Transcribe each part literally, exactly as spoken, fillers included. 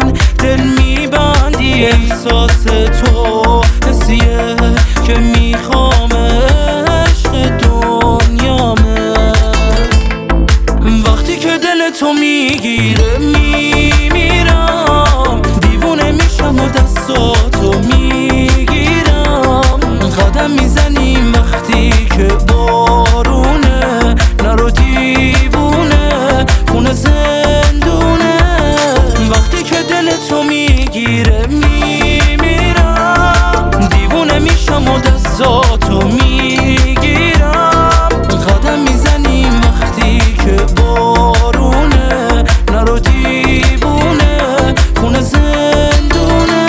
من دل میبندی. احساس تو حسیه که میخوام عشق دنیامه. وقتی که دل تو میگیره میمیرم، دیوونه میشم و دستاتو میگیرم. قدم میزنیم وقتی که بارونه، نرو دیوونه خونه زندونه. وقتی که دل تو میگیره میمیرم، دیوونه میشم و دستاتو میگیرم. قدم میزنیم وقتی که بارونه، نرو دیوونه خونه زندونه.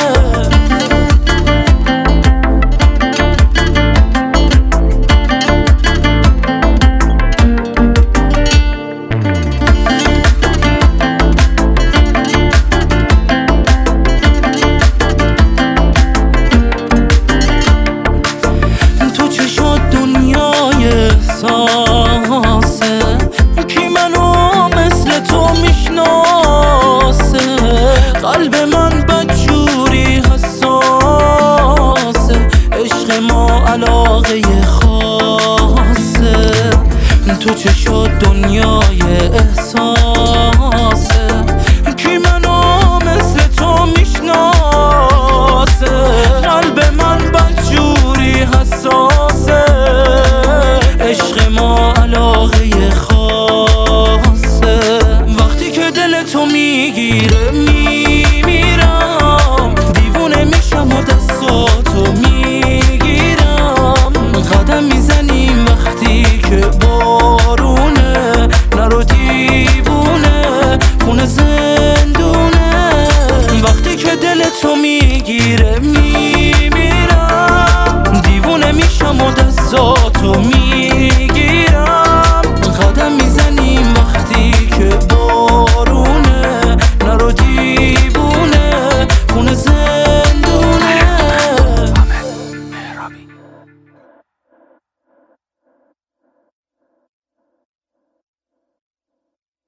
احساسه کی منو مثل تو میشناسه. قلب من بدجوری حساسه، عشق ما علاقه خاصه. تو چشات دنیای احساسه، کی منو مثل تو میشناسه. قلب من بدجوری حساسه، عشق ما علاقه خاصه. وقتی که دل تو میگیره میمیرم، دیوونه میشم و دستاتو میگیرم. قدم میزنیم وقتی که بارونه، نرو دیوونه خونه زندونه. وقتی که دل تو میگیره میمیرم، دیوونه میشم و دستاتو میگیرم. قدم میزنیم وقتی که بارونه، نرو دیوونه خونه زندونه.